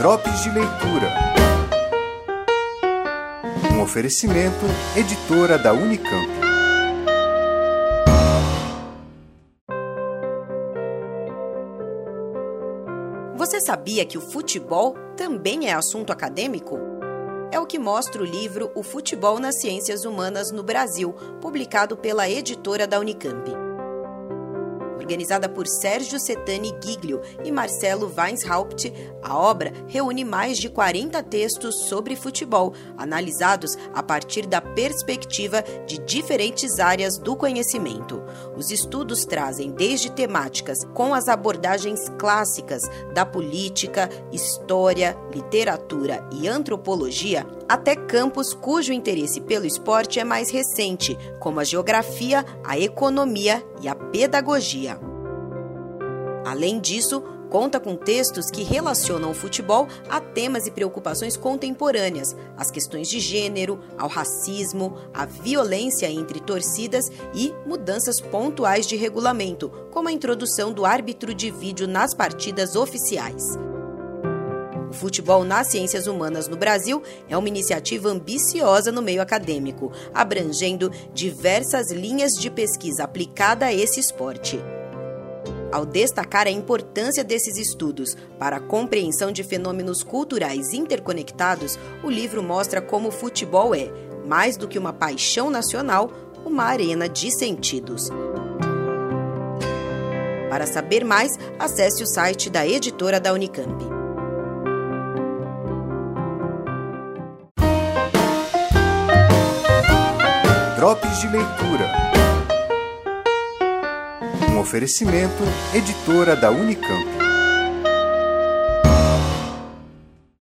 Drops de Leitura. Um oferecimento, editora da Unicamp. Você sabia que o futebol também é assunto acadêmico? É o que mostra o livro O Futebol nas Ciências Humanas no Brasil, publicado pela editora da Unicamp. Organizada por Sérgio Cettani Giglio e Marcelo Weishaupt, a obra reúne mais de 40 textos sobre futebol, analisados a partir da perspectiva de diferentes áreas do conhecimento. Os estudos trazem desde temáticas com as abordagens clássicas da política, história, literatura e antropologia, até campos cujo interesse pelo esporte é mais recente, como a geografia, a economia e a pedagogia. Além disso, conta com textos que relacionam o futebol a temas e preocupações contemporâneas, as questões de gênero, ao racismo, à violência entre torcidas e mudanças pontuais de regulamento, como a introdução do árbitro de vídeo nas partidas oficiais. O Futebol nas Ciências Humanas no Brasil é uma iniciativa ambiciosa no meio acadêmico, abrangendo diversas linhas de pesquisa aplicada a esse esporte. Ao destacar a importância desses estudos para a compreensão de fenômenos culturais interconectados, o livro mostra como o futebol é, mais do que uma paixão nacional, uma arena de sentidos. Para saber mais, acesse o site da editora da Unicamp. Drops de Leitura. Um oferecimento, editora da Unicamp.